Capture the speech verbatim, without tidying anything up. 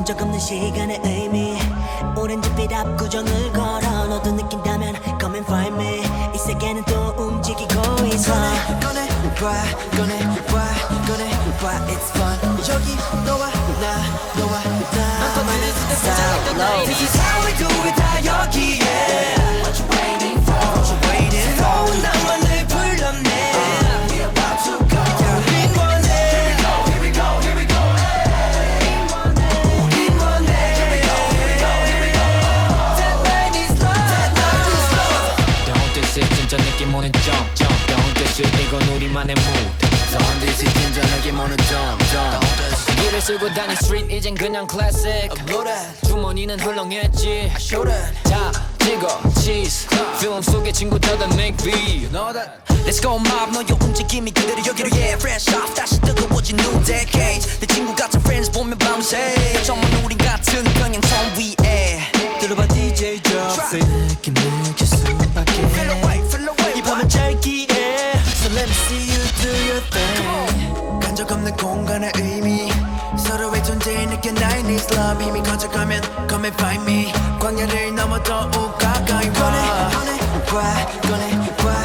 본 적 없는 시간의 의미 오렌지빛 앞구정을 걸어 너도 느낀다면 come and find me 이 세계는 또 움직이고 있어 꺼내 봐 꺼내 봐 꺼내 봐 it's fun 여기 너와 나 너와 나만의 style This is how we do it 다 여기에 What you waiting for What you waiting for 나만을 불렀네 We're about to go 우린 원해 Here we go Here we go Here we go 우린 원해 Here we go Here we go Here we go That night is love That night is love Don't diss it 진짜 느낌 오는 jump jump Don't diss it 이건 우리만의 mood Don't diss it 진짜 느낌 오는 jump jump 길을 쓰고 다닌 street 이젠 그냥 classic Blow that 주머니는 헐렁했지 Show that 다 찍어 cheese film 속의 친구들은 make beat Know that Let's go mob 너의 움직임이 그대로 여기로 yeah fresh off 다시 뜨거워진 new decade 내 친구 같은 friends 보면 밤새 정말 우린 같은 평행선 위에 들어봐 디제이 drop it 느낌 느낄 수밖에 Feel away feel away 이 밤은 짧기에 So let me see you do your thing 간적 없는 공간의 의미 서로의 존재에 느껴 나의 needs love 힘이 커져가면 come and find me 광야를 넘어 더욱 가까이 와 꺼내 봐 꺼내 봐